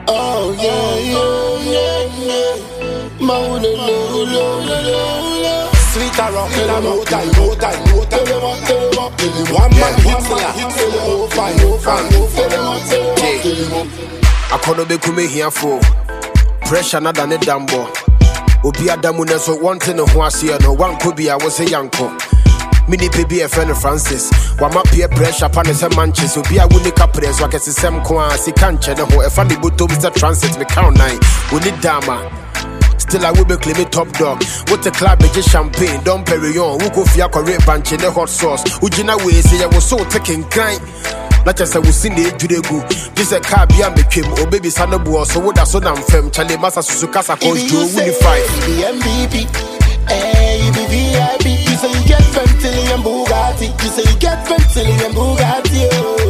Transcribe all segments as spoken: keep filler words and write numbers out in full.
Oh yeah, yeah, yeah, yeah. Maula, lo, lo, lo, lo. Sweet around, no time, no time, no time. One man hits me, oh fine, oh fine, oh fine. I can't be coming here for pressure, not than a dambo. Obi Adamu so one thing who I see no one could be I was a yanko. Mini baby a friend of Francis. One my peer pressure upon the manches. Obi a winning couple so I can see some coin. See can't check the whole if I need to Mister Transit me count nine. We need dama. Still I will be claiming top dog. What a club is champagne, Dom Perignon. Who go for your career bunch in the hot sauce. Ujina way say I was so taking kind. Not just I was seeing the Judegu. This a car behind me came, or baby Sanabu, so what I saw them fem, Charlie Massa Susukasa coach to unify. The M V P, eh, you be V I P. You say you get Bentley and Bugatti. You say you get Bentley and Bugatti.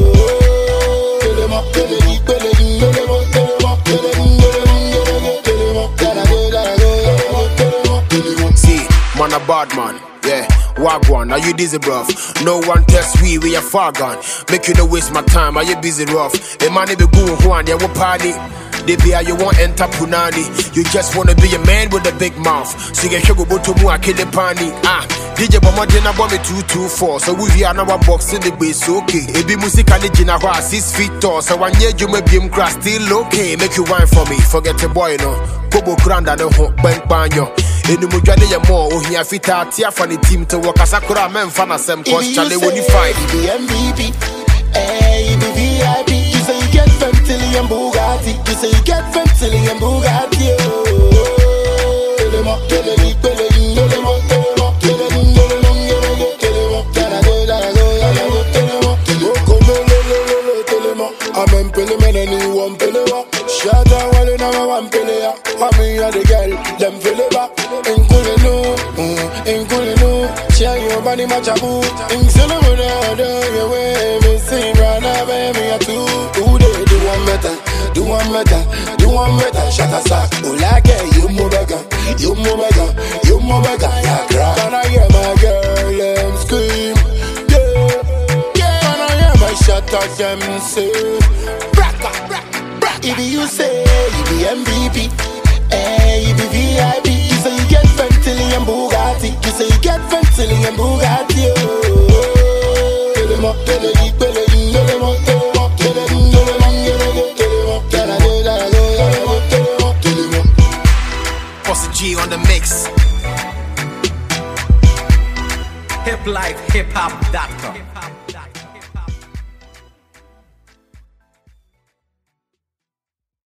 See, man a bad man, yeah. Wagwan, are you dizzy, bruv? No one test we, we are far gone. Make you no waste my time, are you busy rough? A man be go one, yeah, what party? They be how you want enter punani. You just wanna be a man with a big mouth. So you can go to mu kill the pani. Ah, D J Bomodina bomb me two two four. So we are now box in the base, okay. It be music and the jina six feet tall. So one year you may be in grass still okay. Make you wine for me, forget the boy no. Kobo grand and a hot bank banyo. In the Mujani more, oh here fit out here for the team to work as a Sakura man fan as some cause Charlie when you fight. The M V P, eh, the V I P. You say you get Bentley and Bugatti. You say you get Bentley and Bugatti. I'm in Peleman and you want Pelewa. Shut down while you never want Pelea. I mean, you're the girl, them Peleba. In Kulinu, in Kulinu. Share your body, my chabu. In Solomon, your way, we sing, run up, baby, a two. Do they do one better? Do one better? Do one better? Shut us up. Oh, like it, you move again. You move again. You move again. Yeah, cry. Can I hear my girl, them scream? Shut up, them say Braka, braka, braka. If you say you be M V P, eh, you be V I P. You say you get Bentley and Bugatti. You say you get Bentley and Bugatti. Oh, tell them up, tell them, tell them.